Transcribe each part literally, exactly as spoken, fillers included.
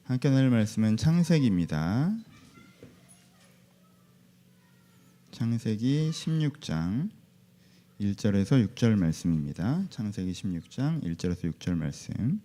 함께 나눌 말씀은 창세기입니다. 창세기 십육 장 일 절에서 육 절 말씀입니다. 창세기 십육 장 일 절에서 육 절 말씀.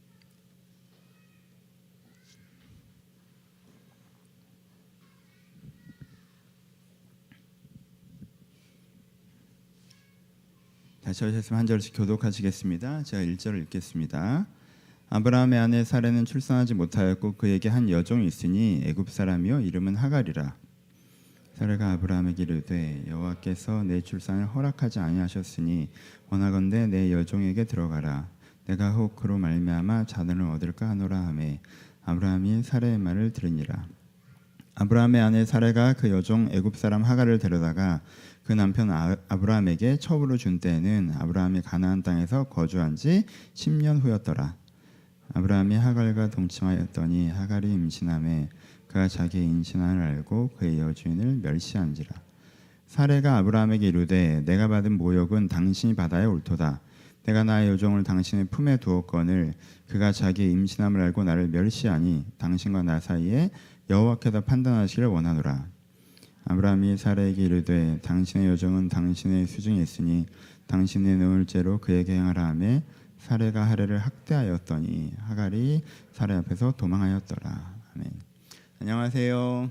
다시 하셨으면 한 절씩 교독하시겠습니다. 제가 일 절을 읽겠습니다. 아브라함의 아내 사레는 출산하지 못하였고 그에게 한 여종이 있으니 애굽 사람이요 이름은 하갈이라. 사레가 아브라함에게 이르되 여호와께서 내 출산을 허락하지 아니하셨으니 원하건대 내 여종에게 들어가라. 내가 혹 그로 말미암아 자손을 얻을까 하노라 하매 아브라함이 사레의 말을 들으니라. 아브라함의 아내 사레가 그 여종 애굽 사람 하갈을 데려다가 그 남편 아브라함에게 첩으로 준 때에는 아브라함이 가나안 땅에서 거주한 지 십 년 후였더라. 아브라함이 하갈과 동침하였더니 하갈이 임신하매 그가 자기의 임신함을 알고 그의 여주인을 멸시한지라. 사레가 아브라함에게 이르되 내가 받은 모욕은 당신이 받아야 옳도다. 내가 나의 여종을 당신의 품에 두었거늘 그가 자기의 임신함을 알고 나를 멸시하니 당신과 나 사이에 여호와께서 판단하시기를 원하노라. 아브라함이 사레에게 이르되 당신의 여종은 당신의 수중에 있으니 당신의 놓을 죄로 그에게 행하라 하매 사레가 하레를 학대하였더니 하갈이 사레 앞에서 도망하였더라. 아멘. 안녕하세요.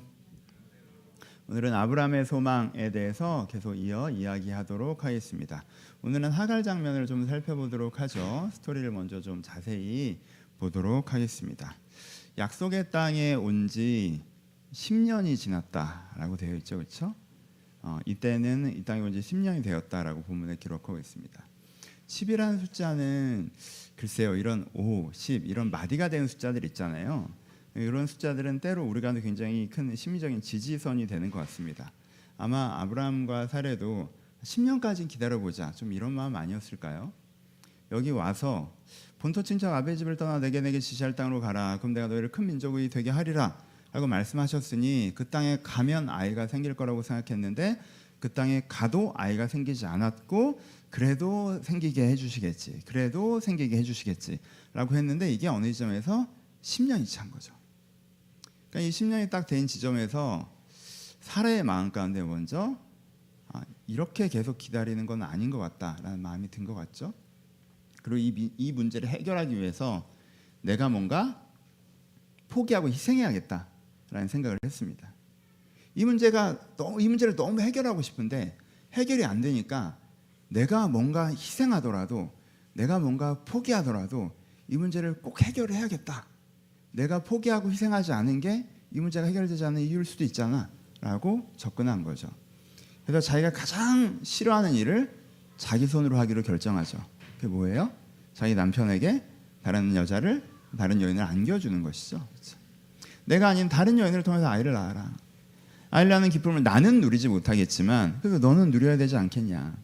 오늘은 아브라함의 소망에 대해서 계속 이어 이야기하도록 하겠습니다. 오늘은 하갈 장면을 좀 살펴보도록 하죠. 스토리를 먼저 좀 자세히 보도록 하겠습니다. 약속의 땅에 온 지 십 년이 지났다라고 되어 있죠, 그렇죠? 어, 이때는 이 땅에 온 지 십 년이 되었다라고 본문에 기록하고 있습니다. 십이라는 숫자는 글쎄요, 이런 오, 십 이런 마디가 되는 숫자들 있잖아요. 이런 숫자들은 때로 우리가 굉장히 큰 심리적인 지지선이 되는 것 같습니다. 아마 아브라함과 사레도 십 년까지 기다려보자 좀 이런 마음 아니었을까요? 여기 와서 본토 친척 아베 집을 떠나 내게 내게 지시할 땅으로 가라. 그럼 내가 너희를 큰 민족이 되게 하리라 라고 말씀하셨으니 그 땅에 가면 아이가 생길 거라고 생각했는데 그 땅에 가도 아이가 생기지 않았고 그래도 생기게 해주시겠지 그래도 생기게 해주시겠지 라고 했는데 이게 어느 지점에서 십 년이 찬 거죠. 그러니까 이 십 년이 딱 된 지점에서 사레의 마음 가운데 먼저 아, 이렇게 계속 기다리는 건 아닌 것 같다라는 마음이 든 것 같죠. 그리고 이, 이 문제를 해결하기 위해서 내가 뭔가 포기하고 희생해야겠다라는 생각을 했습니다. 이 문제가 너무, 이 문제를 너무 해결하고 싶은데 해결이 안 되니까 내가 뭔가 희생하더라도 내가 뭔가 포기하더라도 이 문제를 꼭 해결해야겠다. 내가 포기하고 희생하지 않은 게 이 문제가 해결되지 않는 이유일 수도 있잖아 라고 접근한 거죠. 그래서 자기가 가장 싫어하는 일을 자기 손으로 하기로 결정하죠. 그게 뭐예요? 자기 남편에게 다른 여자를 다른 여인을 안겨주는 것이죠. 그렇죠? 내가 아닌 다른 여인을 통해서 아이를 낳아라. 아이를 낳는 기쁨을 나는 누리지 못하겠지만 그래서 너는 누려야 되지 않겠냐.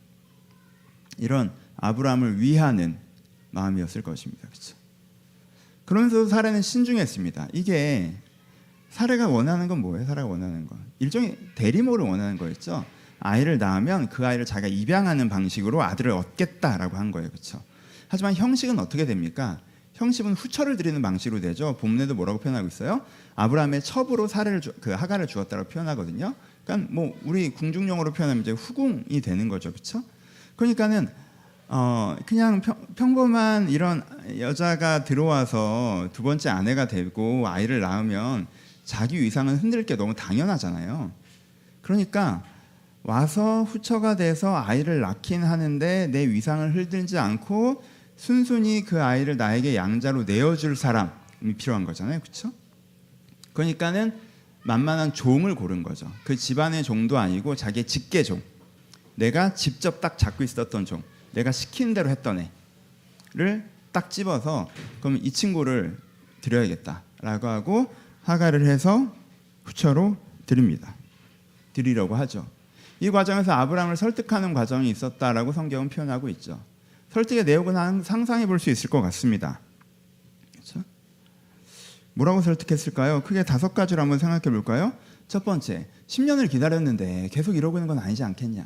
이런 아브라함을 위하는 마음이었을 것입니다. 그렇죠? 그러면서 사레는 신중했습니다. 이게 사레가 원하는 건 뭐예요? 사레가 원하는 건 일종의 대리모를 원하는 거였죠. 아이를 낳으면 그 아이를 자기가 입양하는 방식으로 아들을 얻겠다라고 한 거예요. 그렇죠? 하지만 형식은 어떻게 됩니까? 형식은 후처를 드리는 방식으로 되죠. 본문에도 뭐라고 표현하고 있어요? 아브라함의 첩으로 사레를 주, 그 하갈을 주었다고 표현하거든요. 그러니까 뭐 우리 궁중용어로 표현하면 이제 후궁이 되는 거죠. 그렇죠? 그러니까는 어 그냥 평, 평범한 이런 여자가 들어와서 두 번째 아내가 되고 아이를 낳으면 자기 위상은 흔들 게 너무 당연하잖아요. 그러니까 와서 후처가 돼서 아이를 낳긴 하는데 내 위상을 흔들지 않고 순순히 그 아이를 나에게 양자로 내어줄 사람이 필요한 거잖아요. 그렇죠? 그러니까는 만만한 종을 고른 거죠. 그 집안의 종도 아니고 자기의 직계종, 내가 직접 딱 잡고 있었던 종, 내가 시킨 대로 했던 애를 딱 집어서 그럼 이 친구를 드려야겠다라고 하고 하갈을 해서 후처로 드립니다. 드리려고 하죠. 이 과정에서 아브라함을 설득하는 과정이 있었다라고 성경은 표현하고 있죠. 설득의 내용은 상상해 볼 수 있을 것 같습니다. 그렇죠? 뭐라고 설득했을까요? 크게 다섯 가지로 한번 생각해 볼까요? 첫 번째, 십 년을 기다렸는데 계속 이러고 있는 건 아니지 않겠냐.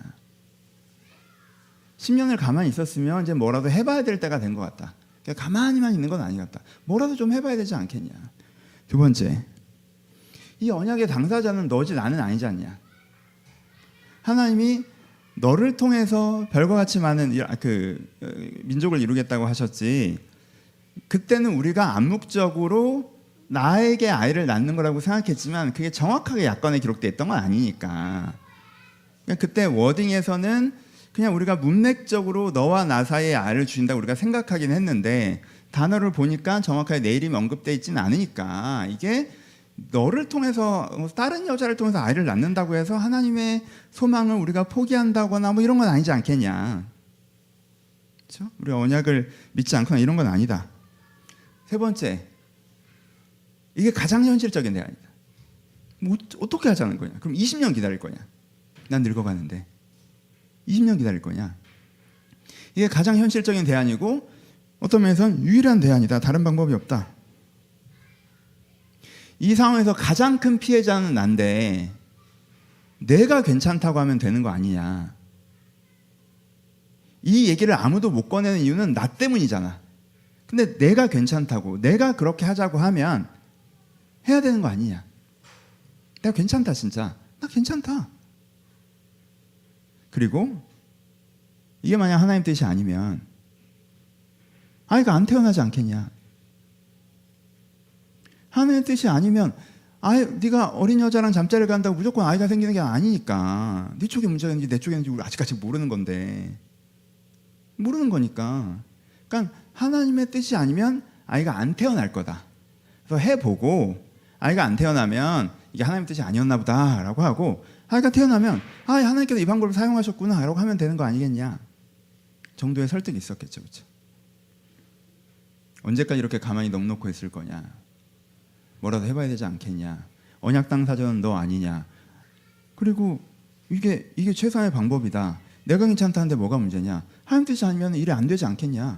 십 년을 가만히 있었으면 이제 뭐라도 해봐야 될 때가 된 것 같다. 그러니까 가만히만 있는 건 아니겠다. 뭐라도 좀 해봐야 되지 않겠냐. 두 번째, 이 언약의 당사자는 너지 나는 아니지 않냐. 하나님이 너를 통해서 별과 같이 많은 그 민족을 이루겠다고 하셨지, 그때는 우리가 암묵적으로 나에게 아이를 낳는 거라고 생각했지만 그게 정확하게 약관에 기록되어 있던 건 아니니까. 그때 워딩에서는 그냥 우리가 문맥적으로 너와 나 사이에 아이를 주신다고 우리가 생각하긴 했는데 단어를 보니까 정확하게 내 이름이 언급되어 있지는 않으니까 이게 너를 통해서 다른 여자를 통해서 아이를 낳는다고 해서 하나님의 소망을 우리가 포기한다거나 뭐 이런 건 아니지 않겠냐. 그렇죠? 우리 언약을 믿지 않거나 이런 건 아니다. 세 번째, 이게 가장 현실적인 대안이다. 뭐 어떻게 하자는 거냐? 그럼 이십 년 기다릴 거냐? 난 늙어가는데 이십 년 기다릴 거냐? 이게 가장 현실적인 대안이고 어떤 면에서는 유일한 대안이다. 다른 방법이 없다. 이 상황에서 가장 큰 피해자는 난데 내가 괜찮다고 하면 되는 거 아니냐. 이 얘기를 아무도 못 꺼내는 이유는 나 때문이잖아. 근데 내가 괜찮다고, 내가 그렇게 하자고 하면 해야 되는 거 아니냐. 내가 괜찮다 진짜. 나 괜찮다. 그리고 이게 만약 하나님 뜻이 아니면 아이가 안 태어나지 않겠냐. 하나님의 뜻이 아니면 아이, 네가 어린 여자랑 잠자리를 간다고 무조건 아이가 생기는 게 아니니까. 네 쪽에 문제가 있는지 내 쪽에 있는지 우리 아직까지 모르는 건데. 모르는 거니까. 그러니까 하나님의 뜻이 아니면 아이가 안 태어날 거다. 그래서 해보고 아이가 안 태어나면 이게 하나님의 뜻이 아니었나 보다 라고 하고, 아이가 태어나면 아, 하나님께서 이 방법을 사용하셨구나 라고 하면 되는 거 아니겠냐 정도의 설득이 있었겠죠. 그렇죠? 언제까지 이렇게 가만히 넋놓고 있을 거냐. 뭐라도 해봐야 되지 않겠냐. 언약 당사자는 너 아니냐. 그리고 이게 이게 최선의 방법이다. 내가 괜찮다는데 뭐가 문제냐. 하나님 뜻이 아니면 일이 안 되지 않겠냐.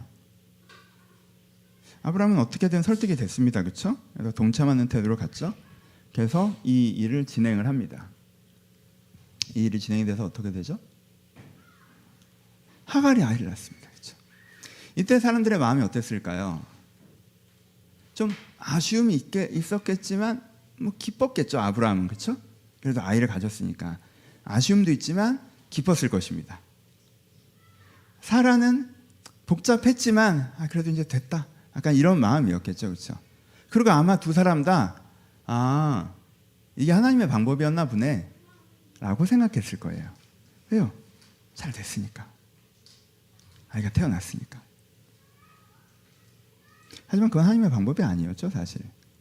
아브라함은 어떻게든 설득이 됐습니다. 그렇죠? 그래서 동참하는 태도로 갔죠. 그래서 이 일을 진행을 합니다. 이 일이 진행이 돼서 어떻게 되죠? 하갈이 아이를 낳습니다. 그렇죠? 이때 사람들의 마음이 어땠을까요? 좀 아쉬움이 있게, 있었겠지만 뭐 기뻤겠죠. 아브라함은. 그렇죠? 그래도 아이를 가졌으니까 아쉬움도 있지만 기뻤을 것입니다. 사라는 복잡했지만 아, 그래도 이제 됐다. 약간 이런 마음이었겠죠. 그렇죠? 그리고 아마 두 사람 다 아, 이게 하나님의 방법이었나 보네 라고 생각했을 거예요. 왜요? 잘 됐으니까. 아이가 태어났으니까. 하지만 그건 하나님의 방법이 아니었죠. 사실.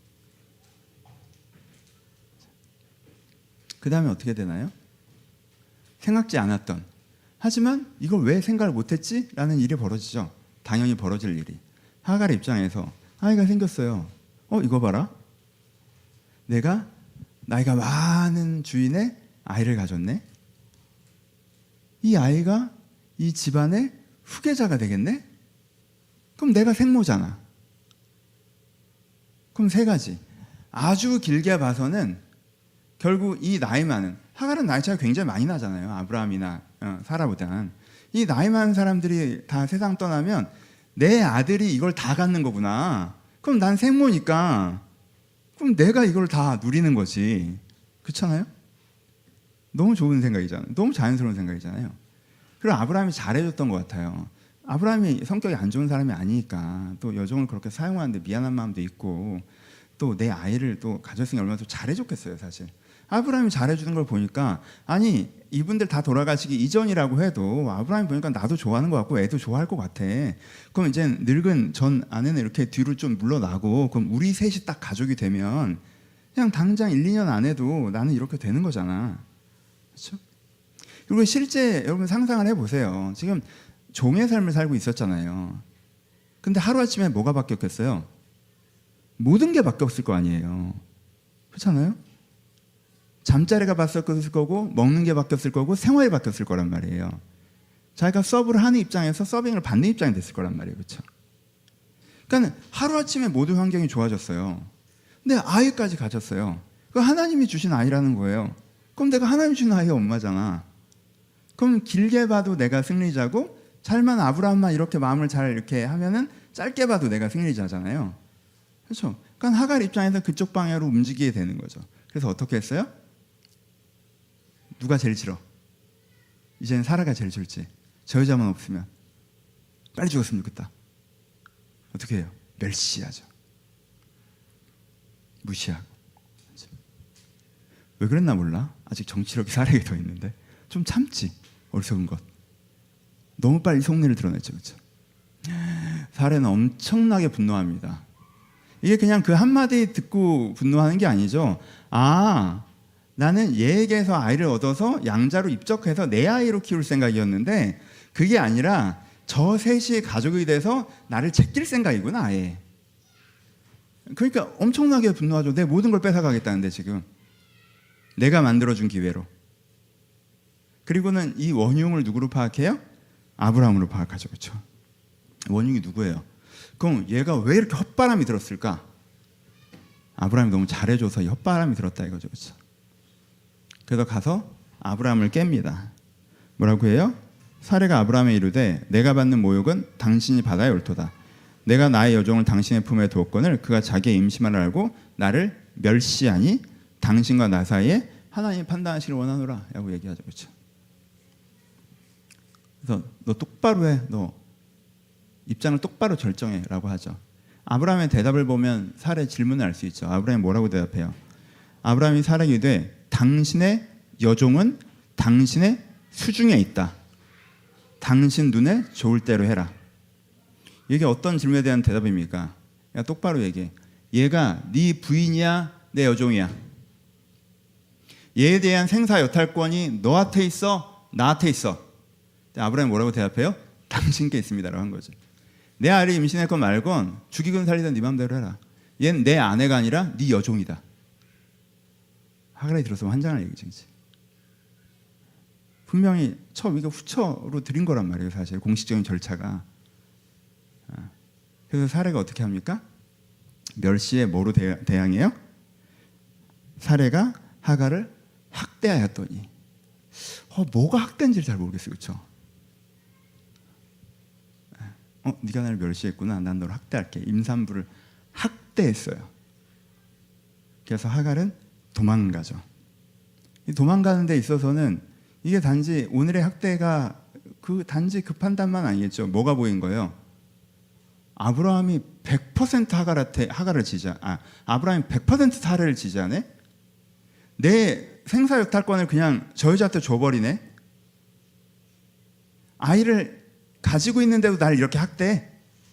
그 다음에 어떻게 되나요? 생각지 않았던, 하지만 이걸 왜 생각을 못했지? 라는 일이 벌어지죠. 당연히 벌어질 일이. 하갈의 입장에서 아이가 생겼어요. 어, 이거 봐라. 내가 나이가 많은 주인의 아이를 가졌네. 이 아이가 이 집안의 후계자가 되겠네. 그럼 내가 생모잖아. 그럼 세 가지. 아주 길게 봐서는 결국 이 나이 많은, 하갈은 나이 차이가 굉장히 많이 나잖아요. 아브라함이나 어, 사라보다는. 이 나이 많은 사람들이 다 세상 떠나면 내 아들이 이걸 다 갖는 거구나. 그럼 난 생모니까 그럼 내가 이걸 다 누리는 거지. 그렇잖아요? 너무 좋은 생각이잖아요. 너무 자연스러운 생각이잖아요. 그리고 아브라함이 잘해줬던 것 같아요. 아브라함이 성격이 안 좋은 사람이 아니니까 또 여종을 그렇게 사용하는데 미안한 마음도 있고 또 내 아이를 또 가졌으니 얼마나 더 잘해줬겠어요. 사실 아브라함이 잘해주는 걸 보니까 아니 이분들 다 돌아가시기 이전이라고 해도 아브라함이 보니까 나도 좋아하는 것 같고 애도 좋아할 것 같아. 그럼 이제 늙은 전 아내는 이렇게 뒤로 좀 물러나고 그럼 우리 셋이 딱 가족이 되면 그냥 당장 일, 이 년 안 해도 나는 이렇게 되는 거잖아. 그렇죠? 그리고 실제 여러분 상상을 해보세요. 지금 종의 삶을 살고 있었잖아요. 근데 하루아침에 뭐가 바뀌었겠어요? 모든 게 바뀌었을 거 아니에요. 그렇잖아요? 잠자리가 바뀌었을 거고 먹는 게 바뀌었을 거고 생활이 바뀌었을 거란 말이에요. 자기가 서브를 하는 입장에서 서빙을 받는 입장이 됐을 거란 말이에요. 그렇죠? 그러니까 하루아침에 모든 환경이 좋아졌어요. 근데 아이까지 가졌어요. 그 하나님이 주신 아이라는 거예요. 그럼 내가 하나님이 주신 아이의 엄마잖아. 그럼 길게 봐도 내가 승리자고 잘만 아브라함만 이렇게 마음을 잘 이렇게 하면은 짧게 봐도 내가 승리자잖아요. 그렇죠? 그러니까 하갈 입장에서 그쪽 방향으로 움직이게 되는 거죠. 그래서 어떻게 했어요? 누가 제일 싫어? 이제는 사라가 제일 싫지. 저 여자만 없으면 빨리 죽었으면 좋겠다. 어떻게 해요? 멸시하죠. 무시하고. 왜 그랬나 몰라. 아직 정치력이 사라에 더 있는데 좀 참지. 어리석은 것. 너무 빨리 속내를 드러냈죠. 그렇죠? 사라는 엄청나게 분노합니다. 이게 그냥 그 한마디 듣고 분노하는 게 아니죠. 아, 나는 얘에게서 아이를 얻어서 양자로 입적해서 내 아이로 키울 생각이었는데 그게 아니라 저 셋이 가족이 돼서 나를 제낄 생각이구나 아예. 그러니까 엄청나게 분노하죠. 내 모든 걸 뺏어가겠다는데 지금 내가 만들어준 기회로. 그리고는 이 원흉을 누구로 파악해요? 아브라함으로 파악하죠. 그렇죠? 원흉이 누구예요? 그럼 얘가 왜 이렇게 헛바람이 들었을까? 아브라함이 너무 잘해줘서 헛바람이 들었다 이거죠. 그렇죠? 그래서 가서 아브라함을 깹니다. 뭐라고 해요? 사례가 아브라함에 이르되 내가 받는 모욕은 당신이 받아야 옳도다. 내가 나의 여종을 당신의 품에 두었거늘 그가 자기의 임심을 알고 나를 멸시하니 당신과 나 사이에 하나님이 판단하시기를 원하노라 라고 얘기하죠. 그렇죠? 그래서 너 똑바로 해. 너 입장을 똑바로 결정해 라고 하죠. 아브라함의 대답을 보면 사례 질문을 알 수 있죠. 아브라함이 뭐라고 대답해요? 아브라함이 사례에게 이르되 당신의 여종은 당신의 수중에 있다. 당신 눈에 좋을 대로 해라. 이게 어떤 질문에 대한 대답입니까? 야, 똑바로 얘기해. 얘가 네 부인이야? 내 여종이야? 얘에 대한 생사 여탈권이 너한테 있어? 나한테 있어? 아브라함이 뭐라고 대답해요? 당신께 있습니다라고 한 거죠. 내 아이를 임신했건 말건 죽이건 살리든 네 맘대로 해라. 얘는 내 아내가 아니라 네 여종이다. 하갈이 들었으면 환장할 얘기지. 분명히 처음 이거 후처로 드린 거란 말이에요. 사실 공식적인 절차가. 그래서 사례가 어떻게 합니까? 멸시에 뭐로 대항해요? 사례가 하갈을 학대하였더니 어, 뭐가 학대인지를 잘 모르겠어요. 그렇죠? 어, 네가 나를 멸시했구나. 난 너를 학대할게. 임산부를 학대했어요. 그래서 하갈은 도망가죠. 이 도망가는 데 있어서는 이게 단지 오늘의 학대가 그 단지 그 판단만 아니겠죠. 뭐가 보인 거예요? 아브라함이 백 퍼센트 하갈한테 하갈을 지지하. 아, 아브라함이 백 퍼센트 사례를 지지하네. 내 생사 여탈권을 그냥 저 여자한테 줘버리네. 아이를 가지고 있는데도 날 이렇게 학대해.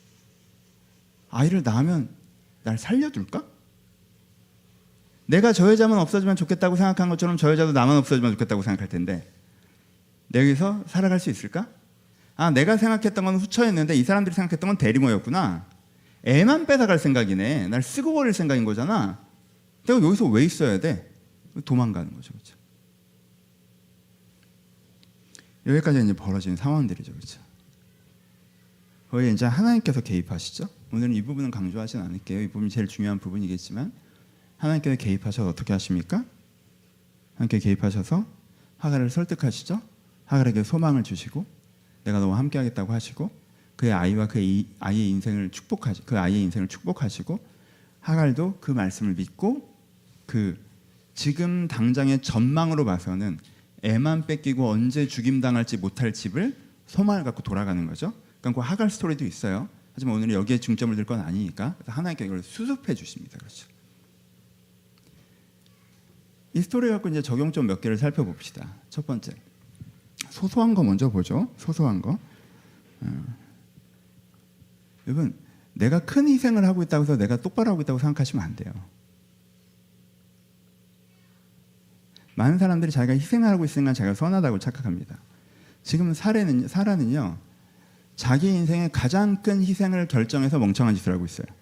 아이를 낳으면 날 살려둘까? 내가 저 여자만 없어지면 좋겠다고 생각한 것처럼 저 여자도 나만 없어지면 좋겠다고 생각할 텐데 여기서 살아갈 수 있을까? 아, 내가 생각했던 건 후처였는데 이 사람들이 생각했던 건 대리모였구나. 애만 뺏어갈 생각이네. 날 쓰고 버릴 생각인 거잖아. 내가 여기서 왜 있어야 돼? 도망가는 거죠. 그렇죠? 여기까지 이제 벌어지는 상황들이죠. 그렇죠? 거의 이제 하나님께서 개입하시죠. 오늘은 이 부분은 강조하진 않을게요. 이 부분이 제일 중요한 부분이겠지만 하나님께서 개입하셔서 어떻게 하십니까? 하나님께서 개입하셔서 하갈을 설득하시죠. 하갈에게 소망을 주시고 내가 너와 함께하겠다고 하시고 그의 아이와 그의 아이의 인생을 축복하시 그 아이의 인생을 축복하시고 하갈도 그 말씀을 믿고 그 지금 당장의 전망으로 봐서는 애만 뺏기고 언제 죽임당할지 못할 집을 소망을 갖고 돌아가는 거죠. 그러니까 그 하갈 스토리도 있어요. 하지만 오늘은 여기에 중점을 둘 건 아니니까 하나님께 이걸 수습해 주십니다. 그렇죠. 이 스토리 갖고 이제 적용점 몇 개를 살펴봅시다. 첫 번째, 소소한 거 먼저 보죠. 소소한 거. 어. 여러분, 내가 큰 희생을 하고 있다고 해서 내가 똑바로 하고 있다고 생각하시면 안 돼요. 많은 사람들이 자기가 희생을 하고 있으니까 자기가 선하다고 착각합니다. 지금 사례는, 사라는요, 자기 인생의 가장 큰 희생을 결정해서 멍청한 짓을 하고 있어요.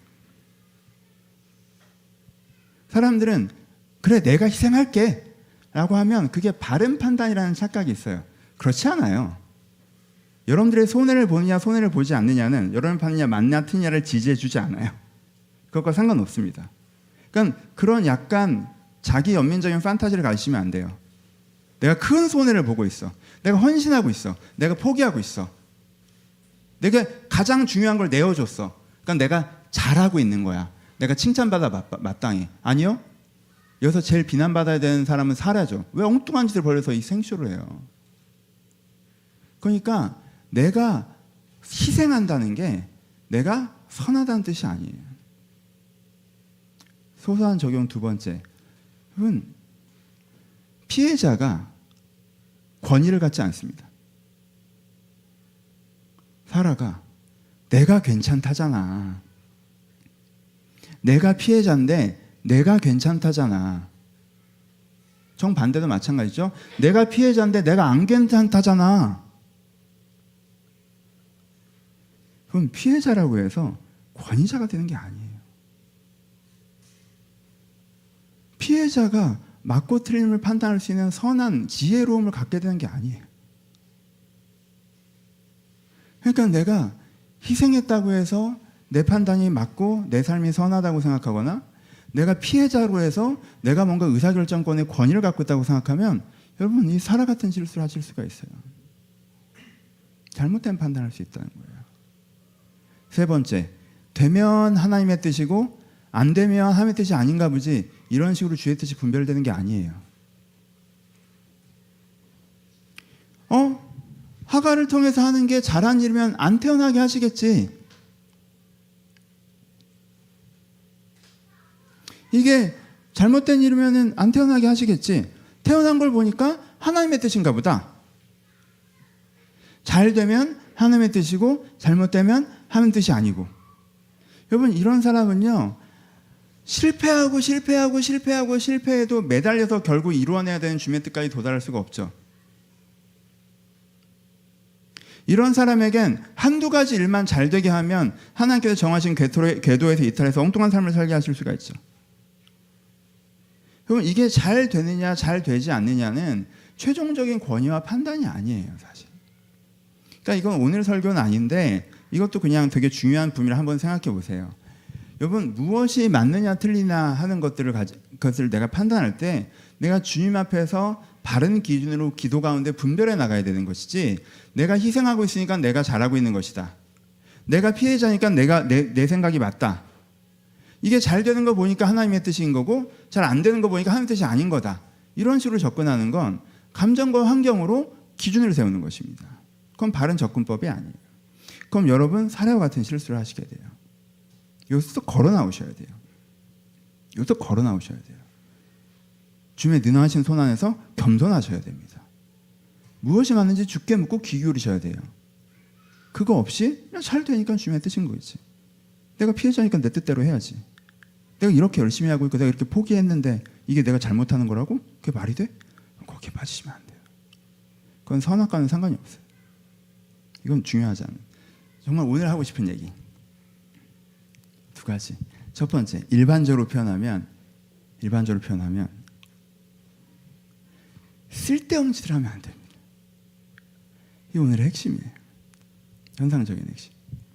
사람들은 그래 내가 희생할게 라고 하면 그게 바른 판단이라는 착각이 있어요. 그렇지 않아요. 여러분들의 손해를 보느냐 손해를 보지 않느냐는 여러분 판느냐 맞냐 틀냐를 지지해 주지 않아요. 그것과 상관없습니다. 그러니까 그런 약간 자기 연민적인 판타지를 가지시면 안 돼요. 내가 큰 손해를 보고 있어. 내가 헌신하고 있어. 내가 포기하고 있어. 내가 가장 중요한 걸 내어줬어. 그러니까 내가 잘하고 있는 거야. 내가 칭찬받아 마땅해. 아니요. 여기서 제일 비난받아야 되는 사람은 사라죠. 왜 엉뚱한 짓을 벌여서 이 생쇼를 해요. 그러니까 내가 희생한다는 게 내가 선하다는 뜻이 아니에요. 소소한 적용 두 번째. 여러분, 피해자가 권위를 갖지 않습니다. 사라가 내가 괜찮다잖아. 내가 피해자인데 내가 괜찮다잖아. 정반대도 마찬가지죠. 내가 피해자인데 내가 안 괜찮다잖아. 그럼 피해자라고 해서 권위자가 되는 게 아니에요. 피해자가 맞고 틀림을 판단할 수 있는 선한 지혜로움을 갖게 되는 게 아니에요. 그러니까 내가 희생했다고 해서 내 판단이 맞고 내 삶이 선하다고 생각하거나 내가 피해자로 해서 내가 뭔가 의사결정권의 권위를 갖고 있다고 생각하면 여러분 이 사라 같은 실수를 하실 수가 있어요. 잘못된 판단을 할 수 있다는 거예요. 세 번째, 되면 하나님의 뜻이고 안 되면 하나님의 뜻이 아닌가 보지 이런 식으로 주의 뜻이 분별되는 게 아니에요. 어? 하가를 통해서 하는 게 잘한 일이면 안 태어나게 하시겠지. 이게 잘못된 일이면 안 태어나게 하시겠지. 태어난 걸 보니까 하나님의 뜻인가 보다. 잘 되면 하나님의 뜻이고 잘못되면 하나님의 뜻이 아니고. 여러분 이런 사람은요. 실패하고 실패하고 실패하고 실패해도 매달려서 결국 이루어내야 되는 주님의 뜻까지 도달할 수가 없죠. 이런 사람에겐 한두 가지 일만 잘 되게 하면 하나님께서 정하신 궤도에서 이탈해서 엉뚱한 삶을 살게 하실 수가 있죠. 그럼 이게 잘 되느냐 잘 되지 않느냐는 최종적인 권위와 판단이 아니에요. 사실. 그러니까 이건 오늘 설교는 아닌데 이것도 그냥 되게 중요한 부분을 한번 생각해 보세요. 여러분 무엇이 맞느냐 틀리냐 하는 것들을 가지, 것을 내가 판단할 때 내가 주님 앞에서 바른 기준으로 기도 가운데 분별해 나가야 되는 것이지 내가 희생하고 있으니까 내가 잘하고 있는 것이다. 내가 피해자니까 내가 내, 내 생각이 맞다. 이게 잘 되는 거 보니까 하나님의 뜻인 거고 잘 안 되는 거 보니까 하나님의 뜻이 아닌 거다. 이런 식으로 접근하는 건 감정과 환경으로 기준을 세우는 것입니다. 그건 바른 접근법이 아니에요. 그럼 여러분 사례와 같은 실수를 하시게 돼요. 여기서 걸어 나오셔야 돼요. 여기서 걸어 나오셔야 돼요. 주님의 능하신 손 안에서 겸손하셔야 됩니다. 무엇이 맞는지 주께 묻고 귀 기울이셔야 돼요. 그거 없이 그냥 잘 되니까 주님의 뜻인 거지. 내가 피해자니까 내 뜻대로 해야지. 내가 이렇게 열심히 하고 있고 내가 이렇게 포기했는데 이게 내가 잘못하는 거라고? 그게 말이 돼? 거기에 빠지시면 안 돼요. 그건 선악과는 상관이 없어요. 이건 중요하지 않아요. 정말 오늘 하고 싶은 얘기 두 가지. 첫 번째, 일반적으로 표현하면 일반적으로 표현하면 쓸데없는 짓을 하면 안 됩니다. 이게 오늘의 핵심이에요. 현상적인 핵심.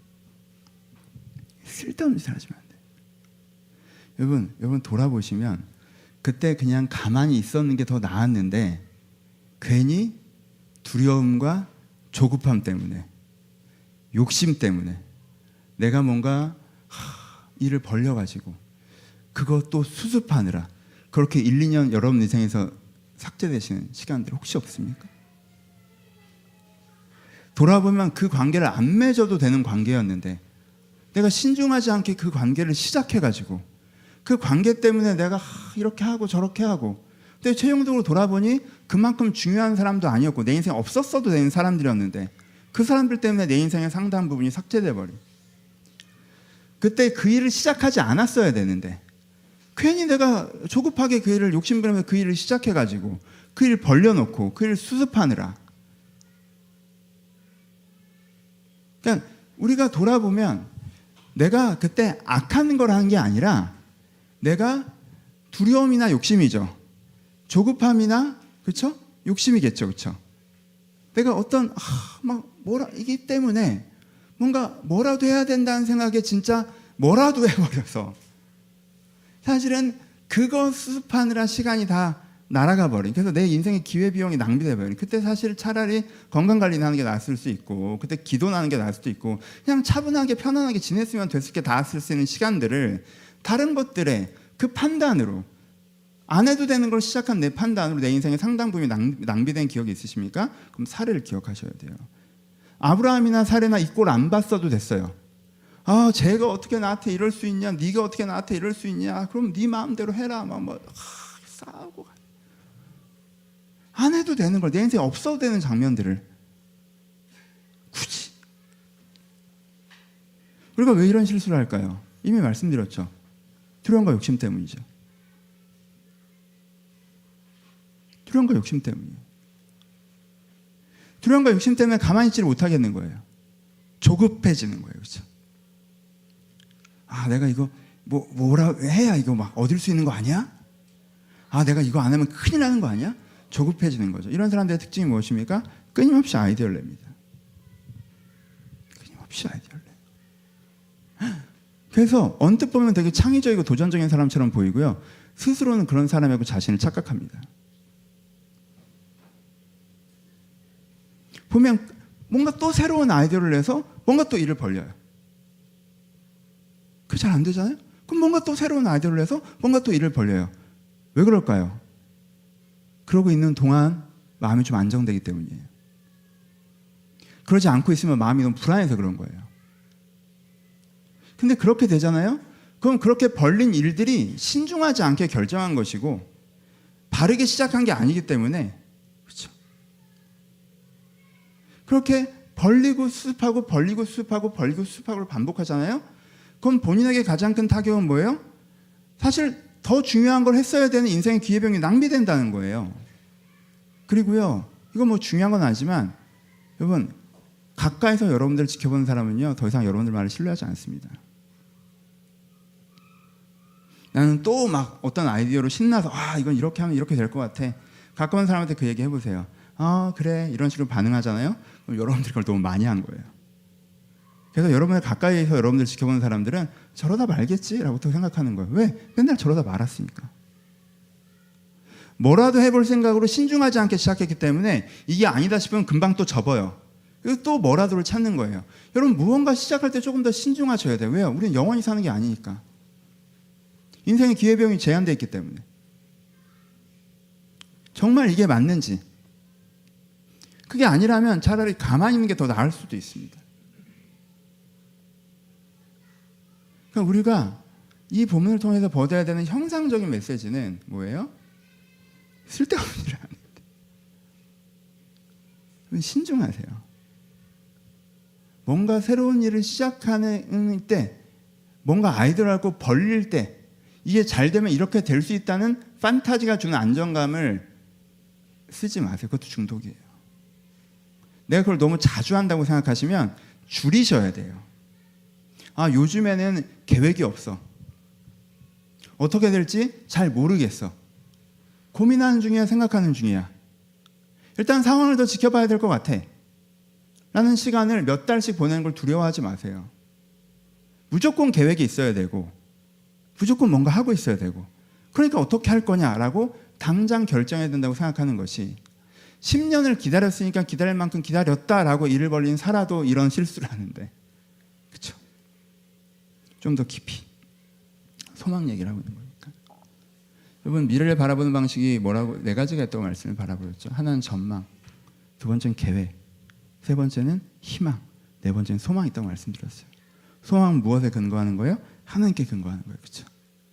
쓸데없는 짓을 하시면 안 돼요. 여러분, 여러분 돌아보시면 그때 그냥 가만히 있었는 게 더 나았는데 괜히 두려움과 조급함 때문에 욕심 때문에 내가 뭔가 하, 일을 벌려가지고 그것도 수습하느라 그렇게 일, 이 년 여러분 인생에서 삭제되시는 시간들 혹시 없습니까? 돌아보면 그 관계를 안 맺어도 되는 관계였는데 내가 신중하지 않게 그 관계를 시작해가지고 그 관계 때문에 내가 이렇게 하고 저렇게 하고 근데 최종적으로 돌아보니 그만큼 중요한 사람도 아니었고 내 인생에 없었어도 되는 사람들이었는데 그 사람들 때문에 내 인생의 상당 부분이 삭제돼 버린. 그때 그 일을 시작하지 않았어야 되는데 괜히 내가 조급하게 그 일을 욕심부리면서 그 일을 시작해가지고 그 일을 벌려놓고 그 일을 수습하느라. 그러니까 우리가 돌아보면 내가 그때 악한 걸 하는 게 아니라 내가 두려움이나 욕심이죠. 조급함이나 그렇죠? 욕심이겠죠, 그렇죠? 내가 어떤 아, 막 뭐라 이기 때문에 뭔가 뭐라도 해야 된다는 생각에 진짜 뭐라도 해버려서 사실은 그거 수습하느라 시간이 다 날아가 버린. 그래서 내 인생의 기회 비용이 낭비돼 버린. 그때 사실 차라리 건강 관리하는 게 나았을 수 있고 그때 기도하는 게 나을 수도 있고 그냥 차분하게 편안하게 지냈으면 됐을 게 나았을 수 있는 시간들을 다른 것들에 그 판단으로 안 해도 되는 걸 시작한 내 판단으로 내 인생의 상당 부분이 낭비된 기억이 있으십니까? 그럼 사례를 기억하셔야 돼요. 아브라함이나 사례나 이 꼴 안 봤어도 됐어요. 아, 쟤가 어떻게 나한테 이럴 수 있냐? 네가 어떻게 나한테 이럴 수 있냐? 그럼 네 마음대로 해라. 막 뭐, 아, 싸우고 안 해도 되는 걸, 내 인생에 없어도 되는 장면들을 굳이. 우리가 왜 이런 실수를 할까요? 이미 말씀드렸죠. 두려움과 욕심 때문이죠. 두려움과 욕심 때문이에요. 두려움과 욕심 때문에 가만히 있지를 못하겠는 거예요. 조급해지는 거예요. 그렇죠? 아, 내가 이거 뭐 뭐라 해야 이거 막 얻을 수 있는 거 아니야? 아, 내가 이거 안 하면 큰일 나는 거 아니야? 조급해지는 거죠. 이런 사람들의 특징이 무엇입니까? 끊임없이 아이디어를 냅니다. 끊임없이 아이디어를 내요. 그래서 언뜻 보면 되게 창의적이고 도전적인 사람처럼 보이고요. 스스로는 그런 사람이고 자신을 착각합니다. 보면 뭔가 또 새로운 아이디어를 내서 뭔가 또 일을 벌려요. 그게 잘 안 되잖아요? 그럼 뭔가 또 새로운 아이디어를 내서 뭔가 또 일을 벌려요. 왜 그럴까요? 그러고 있는 동안 마음이 좀 안정되기 때문이에요. 그러지 않고 있으면 마음이 너무 불안해서 그런 거예요. 근데 그렇게 되잖아요? 그럼 그렇게 벌린 일들이 신중하지 않게 결정한 것이고 바르게 시작한 게 아니기 때문에, 그렇죠? 그렇게 벌리고 수습하고 벌리고 수습하고 벌리고 수습하고를 반복하잖아요? 그럼 본인에게 가장 큰 타격은 뭐예요? 사실 더 중요한 걸 했어야 되는 인생의 기회비용이 낭비된다는 거예요. 그리고요, 이건 뭐 중요한 건 아니지만, 여러분, 가까이서 여러분들을 지켜보는 사람은요, 더 이상 여러분들 말을 신뢰하지 않습니다. 나는 또 막 어떤 아이디어로 신나서, 아, 이건 이렇게 하면 이렇게 될 것 같아. 가까운 사람한테 그 얘기 해보세요. 아, 그래. 이런 식으로 반응하잖아요? 그럼 여러분들이 그걸 너무 많이 한 거예요. 그래서 여러분을 가까이서 여러분들 지켜보는 사람들은 저러다 말겠지라고 또 생각하는 거예요. 왜? 맨날 저러다 말았으니까. 뭐라도 해볼 생각으로 신중하지 않게 시작했기 때문에 이게 아니다 싶으면 금방 또 접어요. 그래서 또 뭐라도를 찾는 거예요. 여러분, 무언가 시작할 때 조금 더 신중하셔야 돼요. 왜요? 우리는 영원히 사는 게 아니니까. 인생의 기회비용이 제한되어 있기 때문에. 정말 이게 맞는지. 그게 아니라면 차라리 가만히 있는 게 더 나을 수도 있습니다. 그러니까 우리가 이 본문을 통해서 받아야 되는 형상적인 메시지는 뭐예요? 쓸데없는 일을 안 해요. 신중하세요. 뭔가 새로운 일을 시작하는 때, 뭔가 아이디어를 갖고 벌릴 때, 이게 잘 되면 이렇게 될 수 있다는 판타지가 주는 안정감을 쓰지 마세요. 그것도 중독이에요. 내가 그걸 너무 자주 한다고 생각하시면 줄이셔야 돼요. 아, 요즘에는 계획이 없어. 어떻게 될지 잘 모르겠어. 고민하는 중이야, 생각하는 중이야. 일단 상황을 더 지켜봐야 될 것 같아. 라는 시간을 몇 달씩 보내는 걸 두려워하지 마세요. 무조건 계획이 있어야 되고, 무조건 뭔가 하고 있어야 되고, 그러니까 어떻게 할 거냐라고 당장 결정해야 된다고 생각하는 것이, 십 년을 기다렸으니까 기다릴 만큼 기다렸다라고 일을 벌린 사라도 이런 실수를 하는데, 그렇죠? 좀 더 깊이 소망 얘기를 하고 있는 거니까. 여러분, 미래를 바라보는 방식이 뭐라고, 네 가지가 있다고 말씀을 바라보였죠. 하나는 전망, 두 번째는 계획, 세 번째는 희망, 네 번째는 소망이 있다고 말씀드렸어요. 소망은 무엇에 근거하는 거예요? 하나님께 근거하는 거예요. 그렇죠?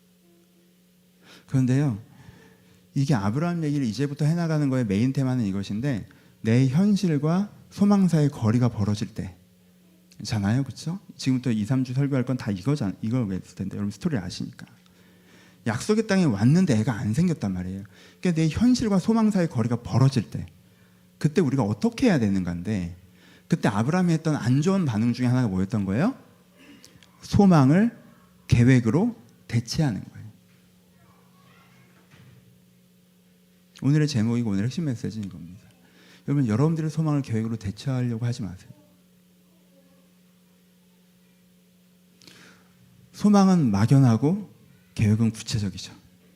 그런데요, 이게 아브라함 얘기를 이제부터 해나가는 거의 메인 테마는 이것인데, 내 현실과 소망 사이의 거리가 벌어질 때 잖아요. 그렇죠? 지금부터 이, 삼 주 설교할 건 다 이거잖아요. 이거겠을 텐데, 여러분 스토리를 아시니까. 약속의 땅에 왔는데 애가 안 생겼단 말이에요. 그러니까 내 현실과 소망 사이의 거리가 벌어질 때, 그때 우리가 어떻게 해야 되는 건데, 그때 아브라함이 했던 안 좋은 반응 중에 하나가 뭐였던 거예요? 소망을 계획으로 대체하는 거예요. 오늘의 제목이고 오늘의 핵심 메시지인 겁니다. 여러분, 여러분들의 소망을 계획으로 대체하려고 하지 마세요. 소망은 막연하고 계획은 구체적이죠.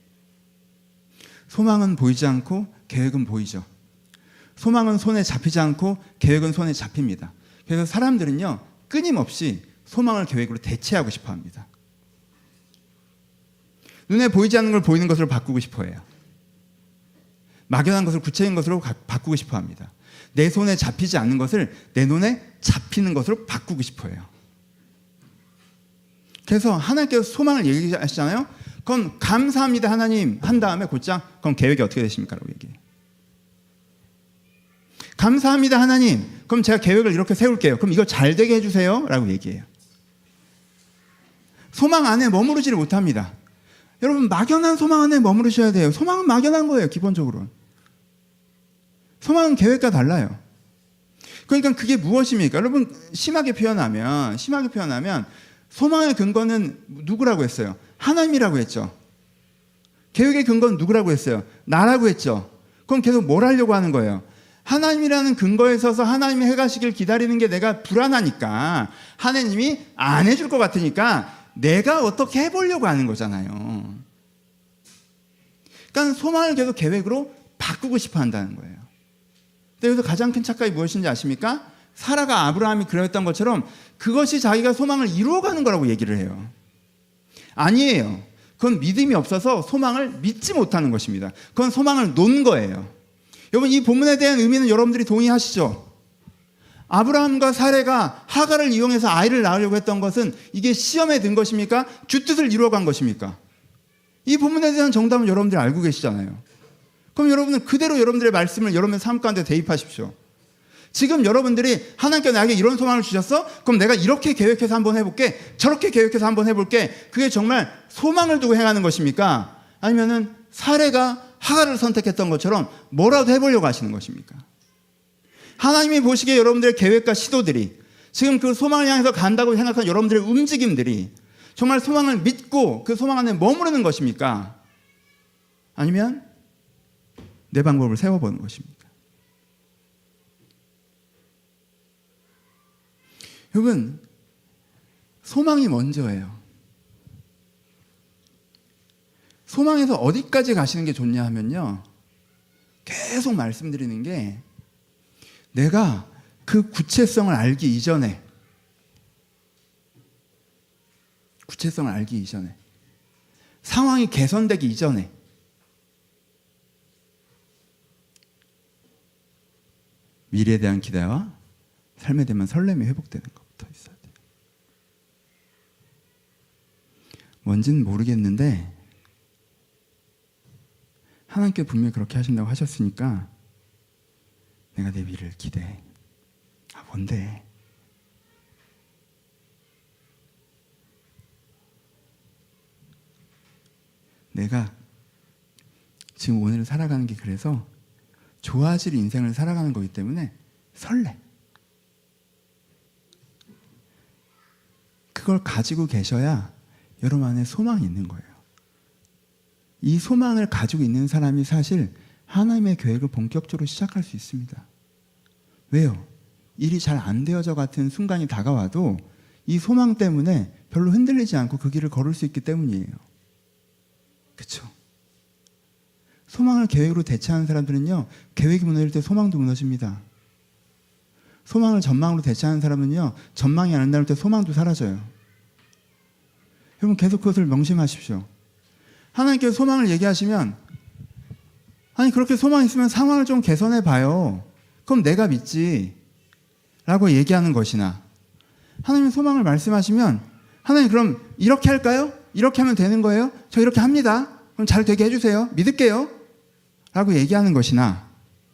소망은 보이지 않고 계획은 보이죠. 소망은 손에 잡히지 않고 계획은 손에 잡힙니다. 그래서 사람들은요, 끊임없이 소망을 계획으로 대체하고 싶어 합니다. 눈에 보이지 않는 걸 보이는 것으로 바꾸고 싶어 해요. 막연한 것을 구체적인 것으로 가, 바꾸고 싶어 합니다. 내 손에 잡히지 않는 것을 내 눈에 잡히는 것으로 바꾸고 싶어 해요. 그래서 하나님께서 소망을 얘기하시잖아요. 그럼 감사합니다 하나님 한 다음에 곧장 그럼 계획이 어떻게 되십니까? 라고 얘기해요. 감사합니다 하나님, 그럼 제가 계획을 이렇게 세울게요. 그럼 이거 잘 되게 해주세요 라고 얘기해요. 소망 안에 머무르지를 못합니다. 여러분, 막연한 소망 안에 머무르셔야 돼요. 소망은 막연한 거예요. 기본적으로 소망은 계획과 달라요. 그러니까 그게 무엇입니까? 여러분, 심하게 표현하면 심하게 표현하면 소망의 근거는 누구라고 했어요? 하나님이라고 했죠. 계획의 근거는 누구라고 했어요? 나라고 했죠. 그럼 계속 뭘 하려고 하는 거예요? 하나님이라는 근거에 서서 하나님이 해가시길 기다리는 게 내가 불안하니까, 하나님이 안 해줄 것 같으니까 내가 어떻게 해보려고 하는 거잖아요. 그러니까 소망을 계속 계획으로 바꾸고 싶어 한다는 거예요. 근데 여기서 가장 큰 착각이 무엇인지 아십니까? 사라가 아브라함이 그랬던 것처럼 그것이 자기가 소망을 이루어가는 거라고 얘기를 해요. 아니에요. 그건 믿음이 없어서 소망을 믿지 못하는 것입니다. 그건 소망을 놓은 거예요. 여러분, 이 본문에 대한 의미는 여러분들이 동의하시죠? 아브라함과 사레가 하갈을 이용해서 아이를 낳으려고 했던 것은 이게 시험에 든 것입니까? 주 뜻을 이루어간 것입니까? 이 본문에 대한 정답은 여러분들이 알고 계시잖아요. 그럼 여러분은 그대로 여러분들의 말씀을 여러분의 삶 가운데 대입하십시오. 지금 여러분들이 하나님께 나에게 이런 소망을 주셨어? 그럼 내가 이렇게 계획해서 한번 해볼게, 저렇게 계획해서 한번 해볼게. 그게 정말 소망을 두고 행하는 것입니까? 아니면은 사레가 하갈을 선택했던 것처럼 뭐라도 해보려고 하시는 것입니까? 하나님이 보시기에 여러분들의 계획과 시도들이, 지금 그 소망을 향해서 간다고 생각하는 여러분들의 움직임들이 정말 소망을 믿고 그 소망 안에 머무르는 것입니까? 아니면 내 방법을 세워보는 것입니까? 여러분, 소망이 먼저예요. 소망에서 어디까지 가시는 게 좋냐 하면요, 계속 말씀드리는 게, 내가 그 구체성을 알기 이전에 구체성을 알기 이전에 상황이 개선되기 이전에 미래에 대한 기대와 삶에 대한 설렘이 회복되는 것부터 있어야 돼요. 뭔지는 모르겠는데 하나님께 분명히 그렇게 하신다고 하셨으니까 내가 내 미래를 기대해. 아, 뭔데? 내가 지금 오늘을 살아가는 게 그래서 좋아질 인생을 살아가는 거기 때문에 설레. 그걸 가지고 계셔야 여러분 안에 소망이 있는 거예요. 이 소망을 가지고 있는 사람이 사실 하나님의 계획을 본격적으로 시작할 수 있습니다. 왜요? 일이 잘 안 되어져 같은 순간이 다가와도 이 소망 때문에 별로 흔들리지 않고 그 길을 걸을 수 있기 때문이에요. 그렇죠? 소망을 계획으로 대체하는 사람들은요, 계획이 무너질 때 소망도 무너집니다. 소망을 전망으로 대체하는 사람은요, 전망이 안 나올 때 소망도 사라져요. 여러분, 계속 그것을 명심하십시오. 하나님께서 소망을 얘기하시면, 아니 그렇게 소망 있으면 상황을 좀 개선해 봐요. 그럼 내가 믿지 라고 얘기하는 것이나, 하나님 소망을 말씀하시면, 하나님 그럼 이렇게 할까요? 이렇게 하면 되는 거예요? 저 이렇게 합니다. 그럼 잘 되게 해주세요. 믿을게요 라고 얘기하는 것이나,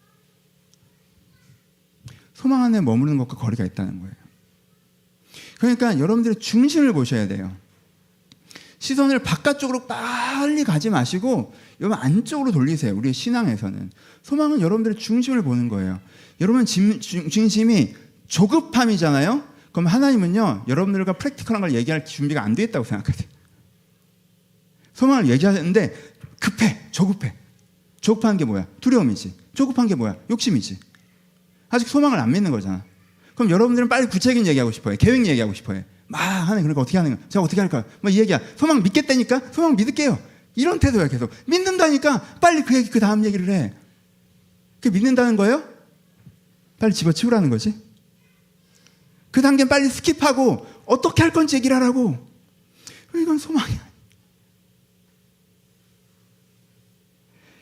소망 안에 머무르는 것과 거리가 있다는 거예요. 그러니까 여러분들의 중심을 보셔야 돼요. 시선을 바깥쪽으로 빨리 가지 마시고 여러분 안쪽으로 돌리세요. 우리의 신앙에서는 소망은 여러분들의 중심을 보는 거예요. 여러분 중심이 조급함이잖아요. 그럼 하나님은요, 여러분들과 프랙티컬한 걸 얘기할 준비가 안 돼 있다고 생각하세요. 소망을 얘기하는데 급해, 조급해. 조급한 게 뭐야? 두려움이지. 조급한 게 뭐야? 욕심이지. 아직 소망을 안 믿는 거잖아. 그럼 여러분들은 빨리 구체적인 얘기하고 싶어요. 계획 얘기하고 싶어요. 막 하나님 그러니까 어떻게 하는 거야? 제가 어떻게 할까요? 뭐 이 얘기야. 소망 믿겠다니까? 소망 믿을게요. 이런 태도야 계속. 믿는다니까 빨리 그 얘기 그 다음 얘기를 해. 그게 믿는다는 거예요? 빨리 집어치우라는 거지. 그 단계는 빨리 스킵하고 어떻게 할 건지 얘기를 하라고. 이건 소망이야.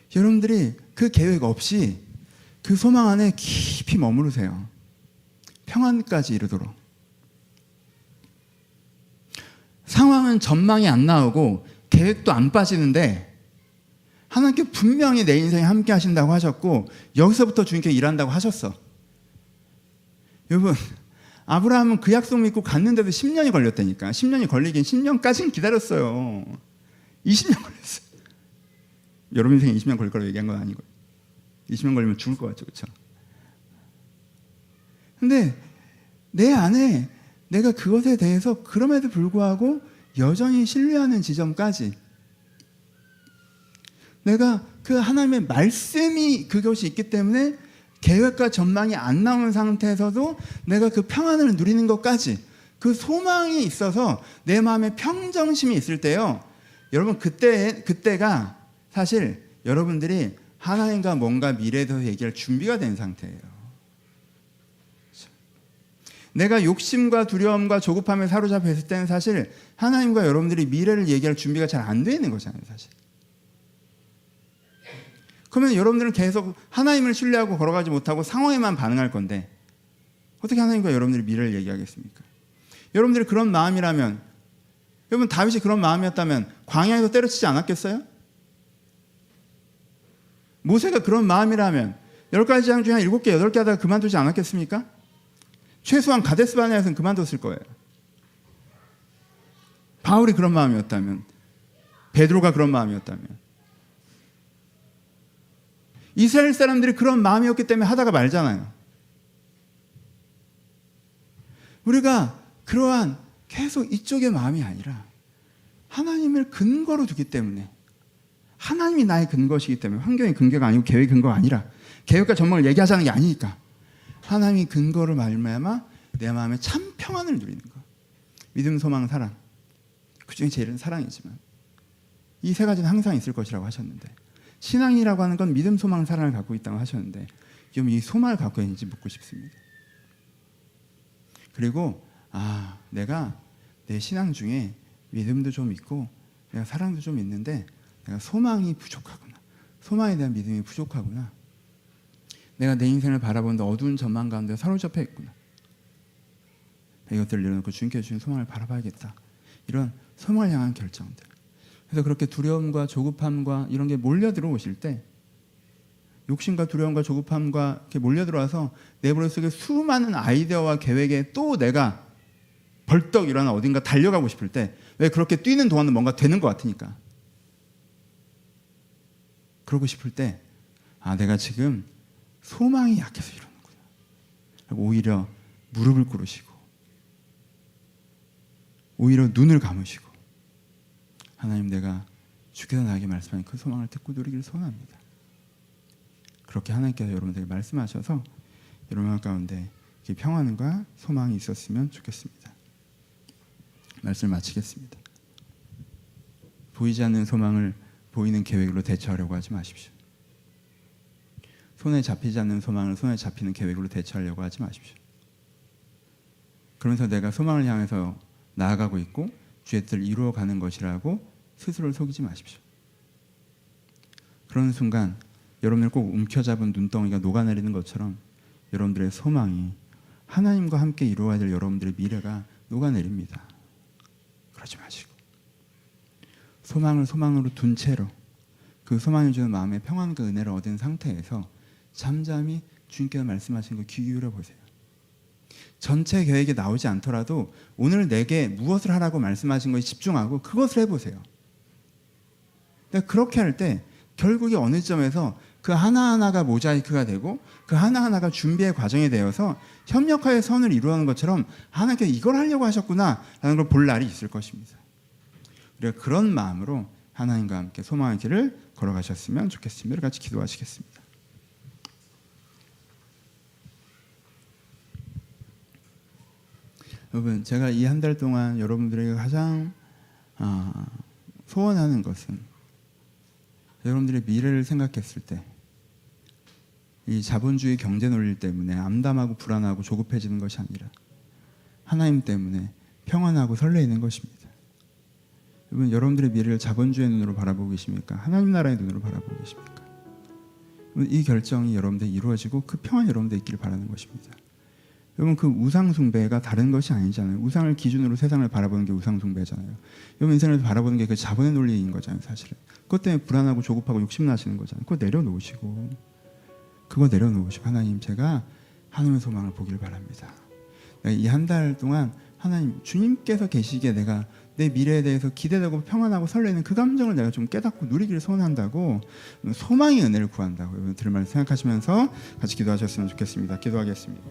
여러분들이 그 계획 없이 그 소망 안에 깊이 머무르세요. 평안까지 이르도록. 상황은 전망이 안 나오고 계획도 안 빠지는데 하나님께 분명히 내 인생에 함께 하신다고 하셨고 여기서부터 주님께 일한다고 하셨어. 여러분, 아브라함은 그 약속 믿고 갔는데도 십 년이 걸렸다니까. 십 년이 걸리긴 십 년까지는 기다렸어요. 이십 년 걸렸어요. 여러분 인생에 이십 년 걸릴 거라고 얘기한 건 아니고, 이십 년 걸리면 죽을 것 같죠, 그렇죠? 근데 내 안에 내가 그것에 대해서 그럼에도 불구하고 여전히 신뢰하는 지점까지, 내가 그 하나님의 말씀이 그것이 있기 때문에 계획과 전망이 안 나오는 상태에서도 내가 그 평안을 누리는 것까지, 그 소망이 있어서 내 마음에 평정심이 있을 때요, 여러분 그때, 그때가 사실 여러분들이 하나님과 뭔가 미래에 대해서 얘기할 준비가 된 상태예요. 내가 욕심과 두려움과 조급함에 사로잡혀 있을 때는 사실 하나님과 여러분들이 미래를 얘기할 준비가 잘 안 되어 있는 거잖아요, 사실. 그러면 여러분들은 계속 하나님을 신뢰하고 걸어가지 못하고 상황에만 반응할 건데 어떻게 하나님과 여러분들이 미래를 얘기하겠습니까? 여러분들이 그런 마음이라면, 여러분 다윗이 그런 마음이었다면 광야에서 때려치지 않았겠어요? 모세가 그런 마음이라면 열 가지 장 중에 한 일곱 개, 여덟 개 하다가 그만두지 않았겠습니까? 최소한 가데스 바네아에서는 그만뒀을 거예요. 바울이 그런 마음이었다면, 베드로가 그런 마음이었다면, 이스라엘 사람들이 그런 마음이었기 때문에 하다가 말잖아요. 우리가 그러한 계속 이쪽의 마음이 아니라 하나님을 근거로 두기 때문에, 하나님이 나의 근거시기 때문에, 환경의 근거가 아니고 계획의 근거가 아니라, 계획과 전망을 얘기하자는 게 아니니까 하나님이 근거를 말미암아 내 마음에 참 평안을 누리는 것. 믿음, 소망, 사랑. 그중에 제일은 사랑이지만 이 세 가지는 항상 있을 것이라고 하셨는데, 신앙이라고 하는 건 믿음, 소망, 사랑을 갖고 있다고 하셨는데 좀 이 소망을 갖고 있는지 묻고 싶습니다. 그리고 아, 내가 내 신앙 중에 믿음도 좀 있고 내가 사랑도 좀 있는데 내가 소망이 부족하구나. 소망에 대한 믿음이 부족하구나. 내가 내 인생을 바라보는데 어두운 전망 가운데 사로잡혀 있구나. 이것들을 내려놓고 주님께 주신 소망을 바라봐야겠다. 이런 소망을 향한 결정들. 그래서 그렇게 두려움과 조급함과 이런 게 몰려 들어오실 때, 욕심과 두려움과 조급함과 이렇게 몰려 들어와서 내 머릿속에 수많은 아이디어와 계획에 또 내가 벌떡 일어나 어딘가 달려가고 싶을 때, 왜 그렇게 뛰는 동안은 뭔가 되는 것 같으니까. 그러고 싶을 때, 아, 내가 지금 소망이 약해서 이러는구나. 오히려 무릎을 꿇으시고, 오히려 눈을 감으시고, 하나님, 내가 주께서 나에게 말씀하신 그 소망을 듣고 누리기를 소원합니다. 그렇게 하나님께서 여러분들에게 말씀하셔서 여러분 가운데 평안과 소망이 있었으면 좋겠습니다. 말씀을 마치겠습니다. 보이지 않는 소망을 보이는 계획으로 대처하려고 하지 마십시오. 손에 잡히지 않는 소망을 손에 잡히는 계획으로 대처하려고 하지 마십시오. 그러면서 내가 소망을 향해서 나아가고 있고 주의 뜻을 이루어가는 것이라고 스스로를 속이지 마십시오. 그런 순간 여러분을 꼭 움켜잡은 눈덩이가 녹아내리는 것처럼 여러분들의 소망이 하나님과 함께 이루어야 될 여러분들의 미래가 녹아내립니다. 그러지 마시고 소망을 소망으로 둔 채로 그 소망이 주는 마음의 평안과 은혜를 얻은 상태에서 잠잠히 주님께서 말씀하신 거 귀 기울여 보세요. 전체 계획이 나오지 않더라도 오늘 내게 무엇을 하라고 말씀하신 것에 집중하고 그것을 해보세요. 근데 그렇게 할 때 결국에 어느 점에서 그 하나하나가 모자이크가 되고 그 하나하나가 준비의 과정이 되어서 협력하여 선을 이루어가는 것처럼 하나님께서 이걸 하려고 하셨구나 라는 걸 볼 날이 있을 것입니다. 우리가 그런 마음으로 하나님과 함께 소망의 길을 걸어가셨으면 좋겠습니다. 우리 같이 기도하시겠습니다. 여러분, 제가 이 한 달 동안 여러분들에게 가장 아, 소원하는 것은 여러분들의 미래를 생각했을 때 이 자본주의 경제 논리 때문에 암담하고 불안하고 조급해지는 것이 아니라 하나님 때문에 평안하고 설레이는 것입니다. 여러분, 여러분들의 미래를 자본주의 눈으로 바라보고 계십니까? 하나님 나라의 눈으로 바라보고 계십니까? 이 결정이 여러분들 이루어지고 그 평안이 여러분들 있기를 바라는 것입니다. 여러분 그 우상 숭배가 다른 것이 아니잖아요. 우상을 기준으로 세상을 바라보는 게 우상 숭배잖아요. 여러분 인생을 바라보는 게 그 자본의 논리인 거잖아요. 사실은 그것 때문에 불안하고 조급하고 욕심나시는 거잖아요. 그거 내려놓으시고 그거 내려놓으시고 하나님 제가 하나님의 소망을 보길 바랍니다. 이 한 달 동안 하나님 주님께서 계시기에 내가 내 미래에 대해서 기대되고 평안하고 설레는 그 감정을 내가 좀 깨닫고 누리기를 소원한다고 소망의 은혜를 구한다고 여러분 들을 말 생각하시면서 같이 기도하셨으면 좋겠습니다. 기도하겠습니다.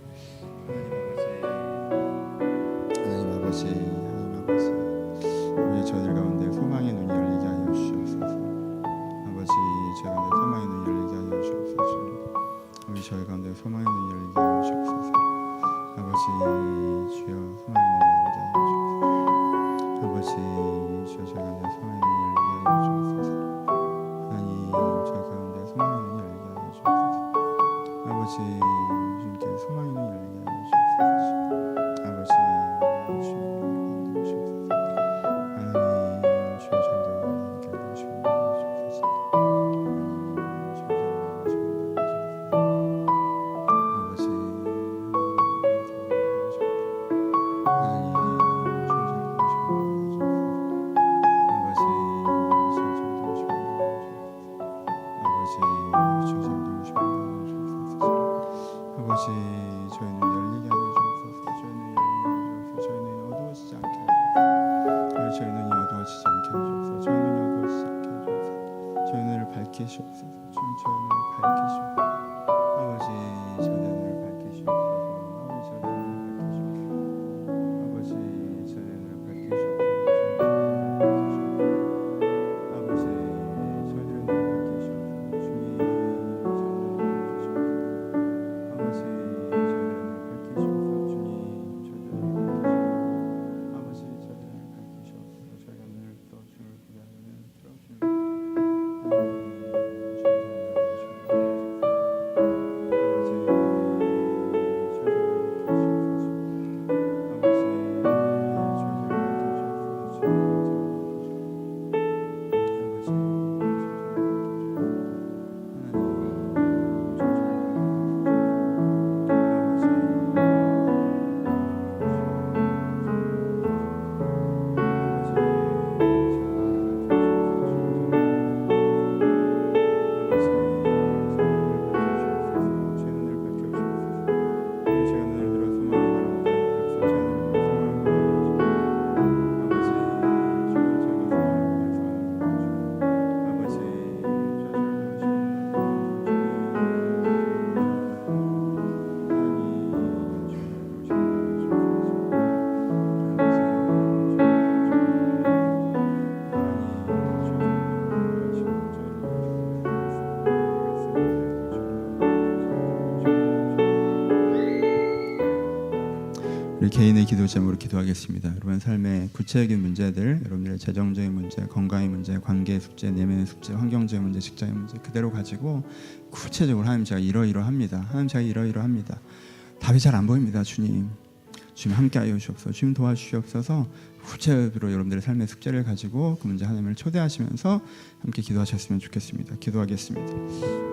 하나님 아버지, 하나님 아버지, 우리 저희들 가운데 소망의 눈이 열리게 하여 주시옵소서. 아버지, 저희 가운데 소망의 눈이 열리게 하여 주옵소서. 우리 저희 가운데 소망의 눈이 열리게 하여 주옵소서. 아버지, 주여 소망의 눈이 열리게 하여 주옵소서. 아버지, 주여 저희 가운데 소망의 눈이 열리게 하여 주옵소서. 하나님, 저희 가운데 소망의 눈이 열리게 하여 주옵소서. 아버지, 주님께 소망의 눈이 열리게 하여 주옵소서. 아버지, 주여 가운데 오시옵소서. 하나님, 주여 저희 가운데 함께 오시옵소서. 아버지 저희 눈 열리게 하여 주옵소서. 저희 눈 열리게 하여 주옵소서. 저희 눈이 어두워지지 않게 하여 주옵소서. 저희 눈이 어두워지지 않게 하여 주옵소서. 저희 눈이 어두워지지 않게 하여 주옵소서. 저희 눈을 밝히시옵소서. 주님 저희 눈을 밝히시옵소서. 아버지 저희 눈을 밝히시옵소서. 아버지 저희 눈을 밝히시옵소서. 아버지 저희 눈을 밝히시옵소서. 주님 우리 개인의 기도 제목으로 기도하겠습니다. 여러분 삶의 구체적인 문제들, 여러분들의 재정적인 문제, 건강의 문제, 관계의 숙제, 내면의 숙제, 환경적인 문제, 직장의 문제 그대로 가지고 구체적으로 하나님 제가 이러이러합니다. 하나님 제가 이러이러합니다. 답이 잘 안 보입니다. 주님, 주님 함께하여 주옵소서. 주님 도와주시옵소서. 구체적으로 여러분들의 삶의 숙제를 가지고 그 문제 하나님을 초대하시면서 함께 기도하셨으면 좋겠습니다. 기도하겠습니다.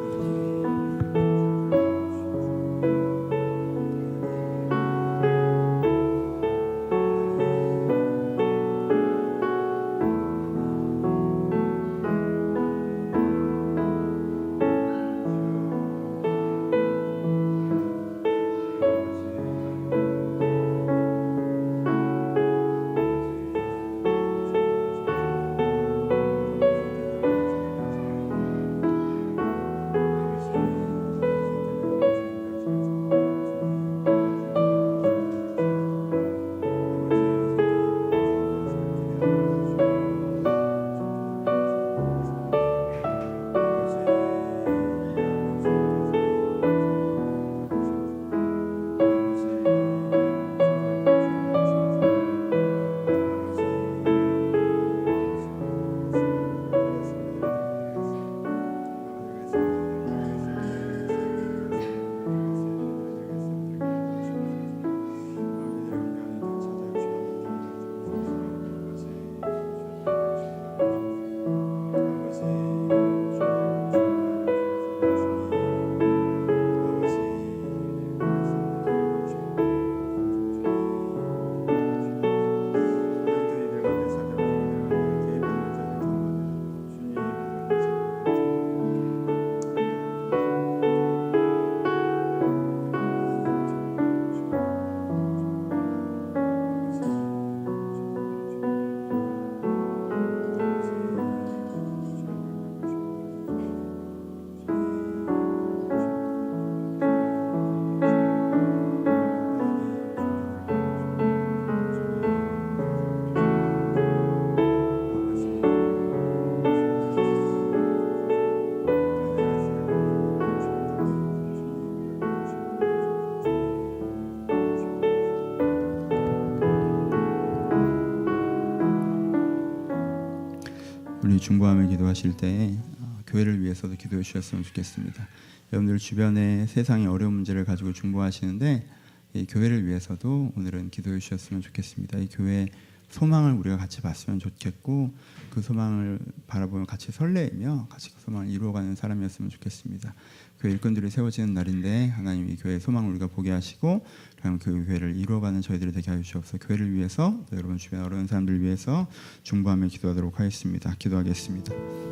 중보하며 기도하실 때 어, 교회를 위해서도 기도해 주셨으면 좋겠습니다. 여러분들 주변에 세상의 어려운 문제를 가지고 중보하시는데 이 교회를 위해서도 오늘은 기도해 주셨으면 좋겠습니다. 이 교회 소망을 우리가 같이 봤으면 좋겠고 그 소망을 바라보며 같이 설레이며 같이 그 소망을 이루어가는 사람이었으면 좋겠습니다. 교회 일꾼들이 세워지는 날인데 하나님 이 교회의 소망을 우리가 보게 하시고 그럼 그 교회를 이루어가는 저희들이 되게 하여 주옵소서. 교회를 위해서 또 여러분 주변 어려운 사람들을 위해서 중보하며 기도하도록 하겠습니다. 기도하겠습니다.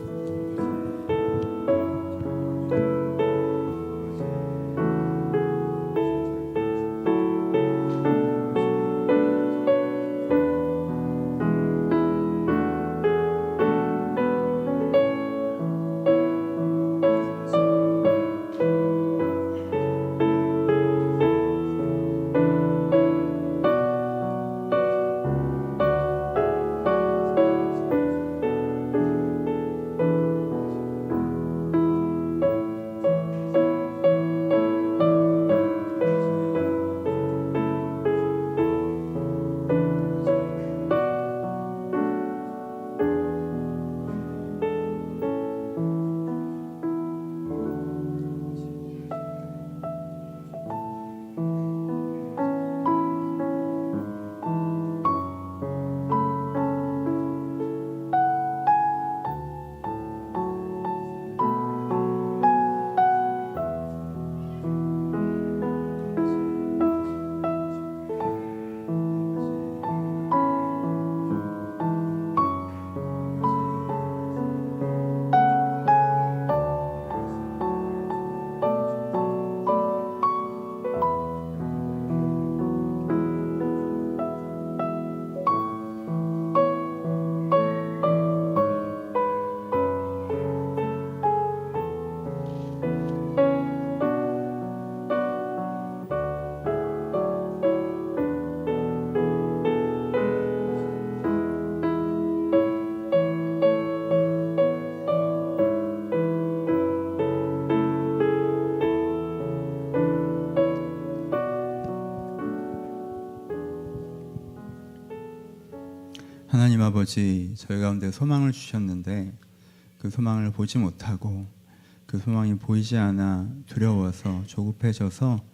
하나님 아버지, 저희 가운데 소망을 주셨는데 그 소망을 보지 못하고 그 소망이 보이지 않아 두려워서 조급해져서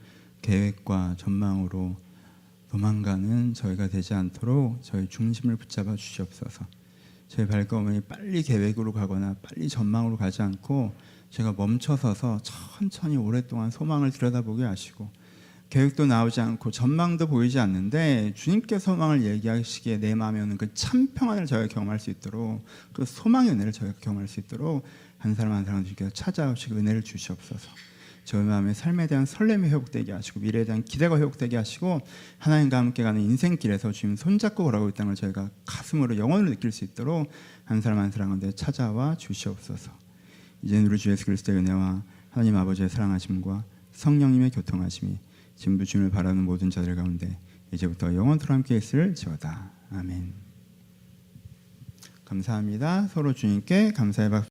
계획과 전망으로 도망가는 저희가 되지 않도록 저희 중심을 붙잡아 주시옵소서. 저희 발걸음이 빨리 계획으로 가거나 빨리 전망으로 가지 않고 제가 멈춰서서 천천히 오랫동안 소망을 들여다보게 하시고 계획도 나오지 않고 전망도 보이지 않는데 주님께 소망을 얘기하시기에 내 마음에 오는 그 참 평안을 저희가 경험할 수 있도록 그 소망의 은혜를 저희가 경험할 수 있도록 한 사람 한 사람 주님께서 찾아오시고 은혜를 주시옵소서. 저희 마음의 삶에 대한 설렘이 회복되게 하시고 미래에 대한 기대가 회복되게 하시고 하나님과 함께 가는 인생길에서 주님 손잡고 걸어가고 있다는 걸 저희가 가슴으로 영혼으로 느낄 수 있도록 한 사람 한 사람 가운데 찾아와 주시옵소서. 이제는 우리 주 예수 그리스도의 은혜와 하나님 아버지의 사랑하심과 성령님의 교통하심이 지금도 주님을 바라는 모든 자들 가운데 이제부터 영원토록 함께 있을지어다. 아멘. 감사합니다. 서로 주님께 감사의 박수